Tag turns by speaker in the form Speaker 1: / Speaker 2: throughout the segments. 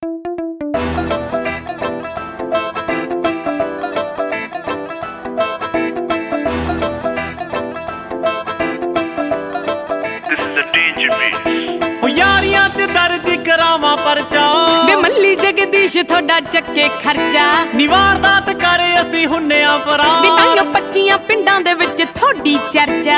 Speaker 1: यारियां च दर्ज करावा परचा
Speaker 2: वे मल्ली जगदीश थोड़ा चक्के खर्चा
Speaker 1: निवारदात करे असी हुन्ने आ फरा
Speaker 2: बिताइयो 25 पिंडां दे विच थोड़ी चर्चा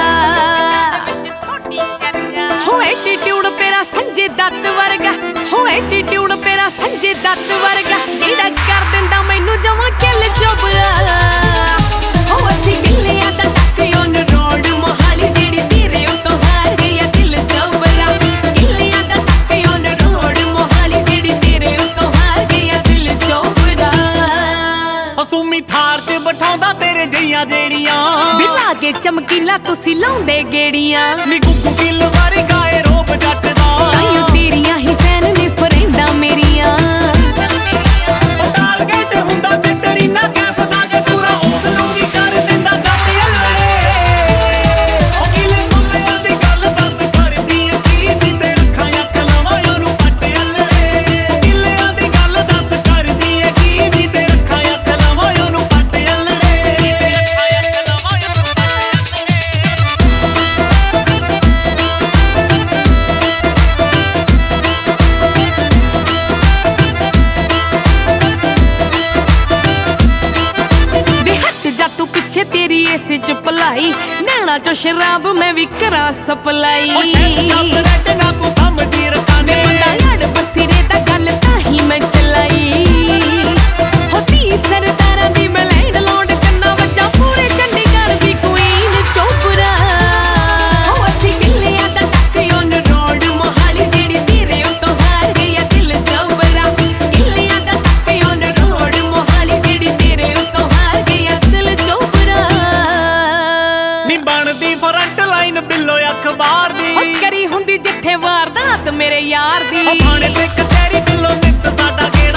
Speaker 2: हो एटीट्यूड तेरा संजय दत्त वर्गा हो एटीट्यूड तेरा संजय दत्त वर्गा जेड़ा कर दिंदा मैनू जवां किल चुबला हो असी किल्लियां दा टक ऑन रोड मोहाली जेड़ी तेरे उतों हार गया दिल चुबला किल्लियां दा टक ऑन रोड मोहाली जेड़ी तेरे उतों हार गया दिल चुबला
Speaker 1: हसूमी थार च बिठाउंदा तेरे जइयां जेड़ियां
Speaker 2: बिला के चमकीला तुसी लाउंदे गेड़ियां
Speaker 1: नी गुग्गू किल वारी गाए रोब जट दा
Speaker 2: आइयो तेरियां ही फैन ने फ्रेंडां मेरियां
Speaker 1: टारगेट हुंदा ते तेरी ना कैफ दा जे पूरा उस नूं भी कर दिंदा जट अल्ले ओ किले मुल्लियां दी गल दस करदी की जिंदे रखां अख लावां ओनू पट अल्ले किलियां दी गल दस करदी की जिंदे रखां अख लावां ओनू पट अल्ले जिंदे रखां अख लावां ओनू
Speaker 2: पीछे तेरी ऐसे च भलाई नैना चो शराब मैं भी करा सप्लाई
Speaker 1: ना तू समझी रखाने
Speaker 2: बंदा यार बसीरे दा गल ताही मैं चलाई होती सरदारां दी मैं लाइन लौंड कन्ना वज्जा पूरे चंडीगढ़ दी क्वीन चोपड़ा हो असी किल्लियां दा टक ऑन रोड मोहाली जेड़ी तेरे उतों हार गया दिल चोपड़ा किल्लियां दा टक ऑन रोड मोहाली जेड़ी तेरे उतों हार गया दिल चोपड़ा
Speaker 1: नी बनदी फ्रंट लाइन बिल्लो अखबार दी
Speaker 2: करी हुंदी जिथे वारदात मेरे यार दी
Speaker 1: थाने ते कचहरी बिल्लो नित साडा